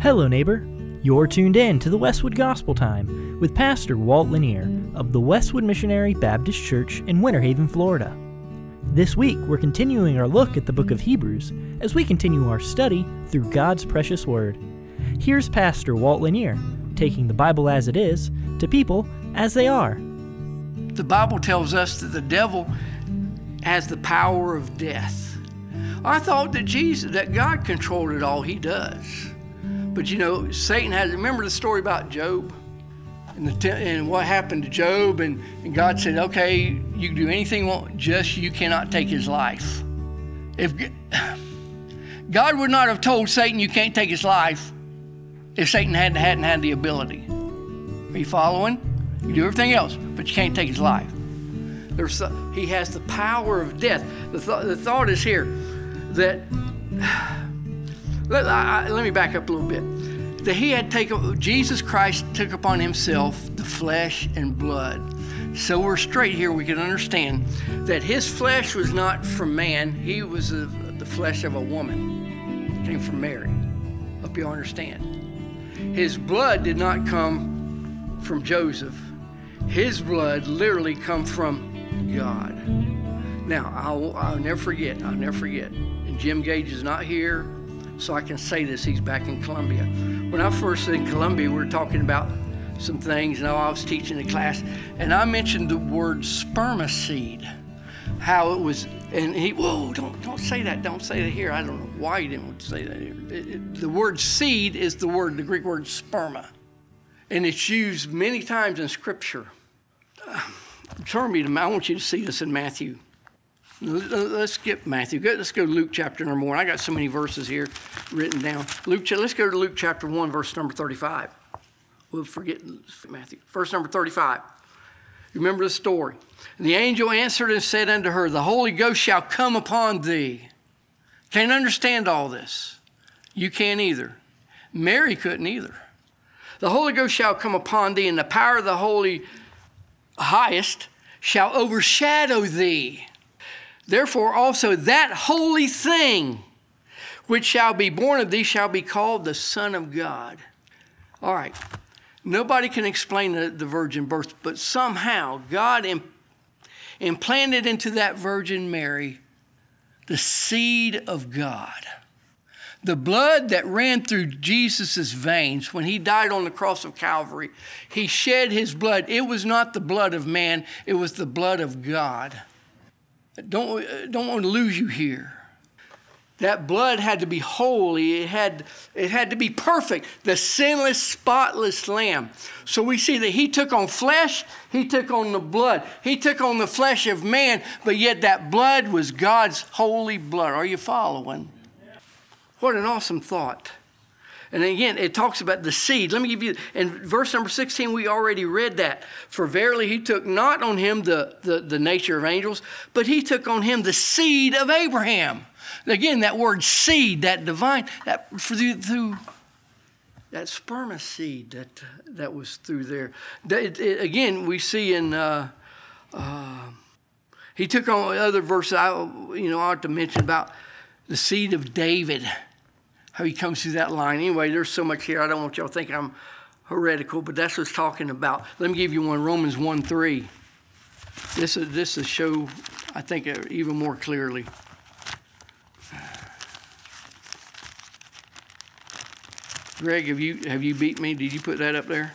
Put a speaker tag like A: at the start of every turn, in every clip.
A: Hello, neighbor. You're tuned in to the Westwood Gospel Time with Pastor Walt Lanier of the Westwood Missionary Baptist Church in Winter Haven, Florida. This week, we're continuing our look at the book of Hebrews as we continue our study through God's precious Word. Here's Pastor Walt Lanier, taking the Bible as it is to people as they are.
B: The Bible tells us that the devil has the power of death. I thought that God controlled it all. He does. But you know, Satan has, remember the story about Job? And what happened to Job? And God said, okay, you can do anything you want, just you cannot take his life. If God would not have told Satan you can't take his life if Satan hadn't had the ability. Are you following? You do everything else, but you can't take his life. He has the power of death. The thought is here that, let me back up a little bit. That Jesus Christ took upon himself the flesh and blood. So we're straight here, we can understand that his flesh was not from man, he was the flesh of a woman. It came from Mary. Hope you understand. His blood did not come from Joseph. His blood literally come from God. Now, I'll never forget, and Jim Gage is not here, so I can say this, he's back in Columbia. When I first in Columbia, we were talking about some things, and I was teaching a class, and I mentioned the word spermicide, how it was, and he, whoa, don't say that here. I don't know why you didn't want to say that here. The word seed is the Greek word sperma, and it's used many times in Scripture. Turn me to, I want you to see this in Matthew. Let's skip Matthew. Let's go to Luke chapter number 1. I got so many verses here written down. Let's go to Luke chapter 1, verse number 35. We'll forget Matthew. Verse number 35. Remember the story. And the angel answered and said unto her, the Holy Ghost shall come upon thee. Can't understand all this. You can't either. Mary couldn't either. The Holy Ghost shall come upon thee, and the power of the Holy Highest shall overshadow thee. Therefore also that holy thing which shall be born of thee shall be called the Son of God. All right. Nobody can explain the virgin birth, but somehow God implanted into that Virgin Mary the seed of God. The blood that ran through Jesus' veins when he died on the cross of Calvary, he shed his blood. It was not the blood of man, it was the blood of God. Don't want to lose you here. That blood had to be holy. It had to be perfect. The sinless, spotless lamb. So we see that he took on flesh. He took on the blood. He took on the flesh of man, but yet that blood was God's holy blood. Are you following? What an awesome thought. And again, it talks about the seed. Let me give you, in verse number 16, we already read that. For verily he took not on him the nature of angels, but he took on him the seed of Abraham. Again, that word seed, that divine, through that sperma seed that was through there. Again, we see in, he took on other verses, I ought to mention about the seed of David. How he comes through that line. Anyway, there's so much here. I don't want y'all to think I'm heretical, but that's what it's talking about. Let me give you one, Romans 1:3. This will show, I think, even more clearly. Greg, have you beat me? Did you put that up there?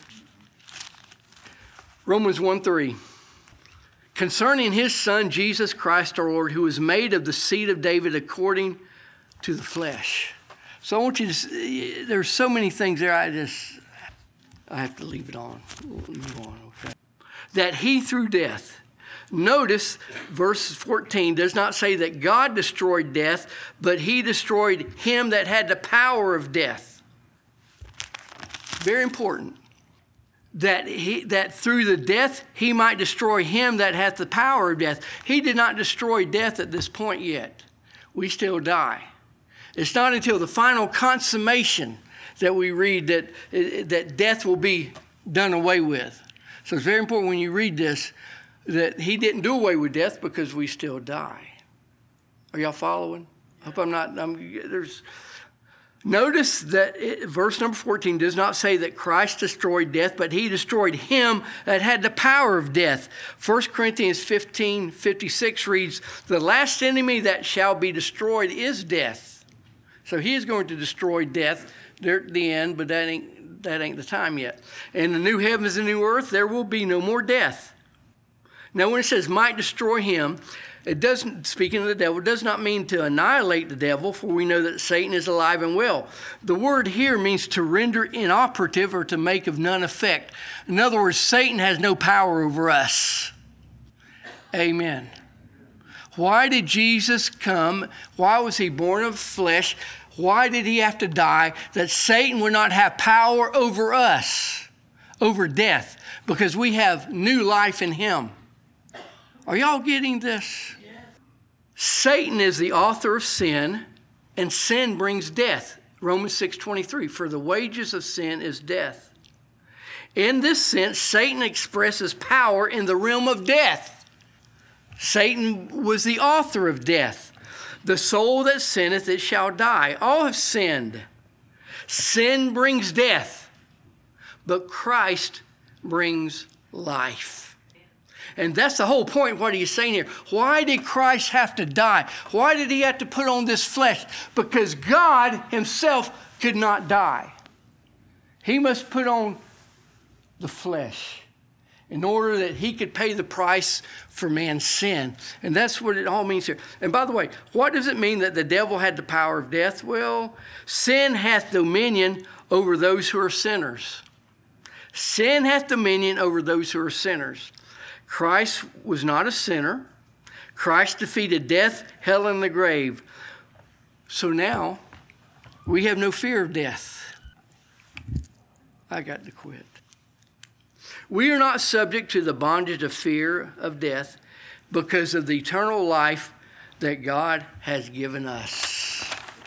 B: Romans 1:3. Concerning his Son, Jesus Christ our Lord, who was made of the seed of David according to the flesh. So I want you to see, there's so many things there, I have to leave it on. Move on, okay. That he through death. Notice verse 14 does not say that God destroyed death, but he destroyed him that had the power of death. Very important. That through the death he might destroy him that hath the power of death. He did not destroy death at this point yet. We still die. It's not until the final consummation that we read that death will be done away with. So it's very important when you read this that he didn't do away with death because we still die. Are y'all following? I hope I'm not. Notice that verse number 14 does not say that Christ destroyed death, but he destroyed him that had the power of death. 1 Corinthians 15:56 reads, the last enemy that shall be destroyed is death. So he is going to destroy death there at the end, but that ain't the time yet. In the new heavens and new earth, there will be no more death. Now when it says might destroy him, it doesn't, speaking of the devil, does not mean to annihilate the devil, for we know that Satan is alive and well. The word here means to render inoperative or to make of none effect. In other words, Satan has no power over us. Amen. Why did Jesus come? Why was he born of flesh? Why did he have to die? That Satan would not have power over us, over death, because we have new life in him. Are y'all getting this? Satan is the author of sin, and sin brings death. Romans 6:23, for the wages of sin is death. In this sense, Satan expresses power in the realm of death. Satan was the author of death. The soul that sinneth, it shall die. All have sinned. Sin brings death, but Christ brings life. And that's the whole point. What are you saying here? Why did Christ have to die? Why did he have to put on this flesh? Because God himself could not die. He must put on the flesh in order that he could pay the price for man's sin. And that's what it all means here. And by the way, what does it mean that the devil had the power of death? Well, sin hath dominion over those who are sinners. Sin hath dominion over those who are sinners. Christ was not a sinner. Christ defeated death, hell, and the grave. So now we have no fear of death. I got to quit. We are not subject to the bondage of fear of death because of the eternal life that God has given us.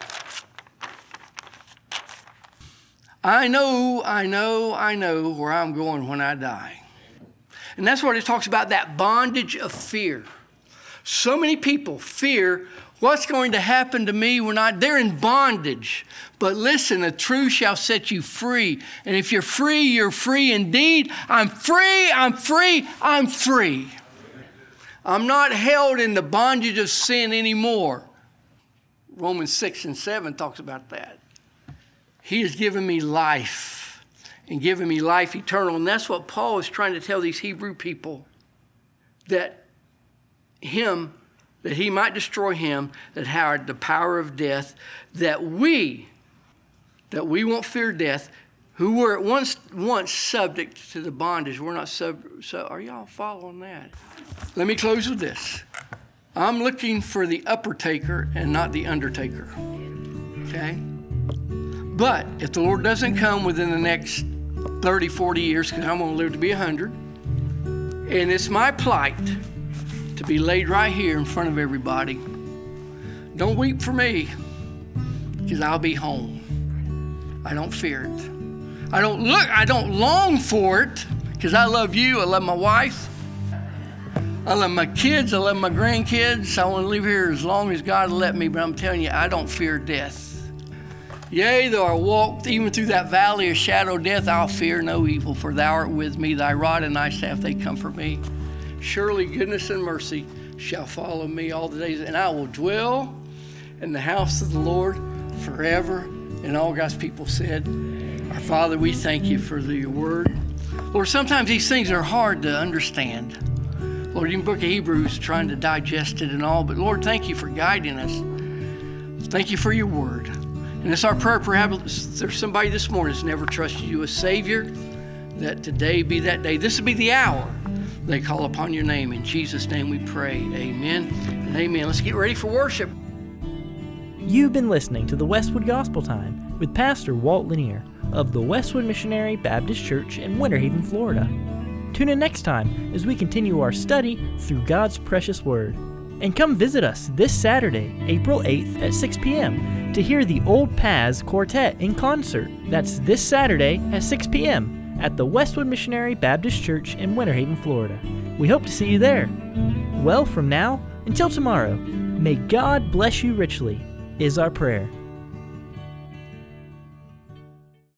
B: I know where I'm going when I die. And that's what it talks about, that bondage of fear. So many people fear what's going to happen to me when they're in bondage. But listen, the truth shall set you free. And if you're free indeed. I'm free. I'm not held in the bondage of sin anymore. Romans 6:7 talks about that. He has given me life. And giving me life eternal. And that's what Paul is trying to tell these Hebrew people. That he might destroy him that had the power of death. That we won't fear death. Who were at once subject to the bondage. We're not so are y'all following that? Let me close with this. I'm looking for the upper taker and not the undertaker. Okay? But if the Lord doesn't come within the next 30, 40 years, because I'm going to live to be 100. And it's my plight to be laid right here in front of everybody. Don't weep for me, because I'll be home. I don't fear it. I don't long for it, because I love you. I love my wife. I love my kids. I love my grandkids. I want to live here as long as God will let me, but I'm telling you, I don't fear death. Yea, though I walk even through that valley of shadow of death, I'll fear no evil, for thou art with me, thy rod and thy staff, they comfort me. Surely goodness and mercy shall follow me all the days, and I will dwell in the house of the Lord forever. And all God's people said, our Father, we thank you for your word. Lord, sometimes these things are hard to understand. Lord, even the book of Hebrews trying to digest it and all, but Lord, thank you for guiding us. Thank you for your word. And it's our prayer, perhaps there's somebody this morning that's never trusted you as Savior, that today be that day. This will be the hour they call upon your name. In Jesus' name we pray. Amen and amen. Let's get ready for worship.
A: You've been listening to the Westwood Gospel Time with Pastor Walt Lanier of the Westwood Missionary Baptist Church in Winter Haven, Florida. Tune in next time as we continue our study through God's precious Word. And come visit us this Saturday, April 8th at 6 p.m. to hear the Old Paths Quartet in concert. That's this Saturday at 6 p.m. at the Westwood Missionary Baptist Church in Winter Haven, Florida. We hope to see you there. Well, from now until tomorrow, may God bless you richly, is our prayer.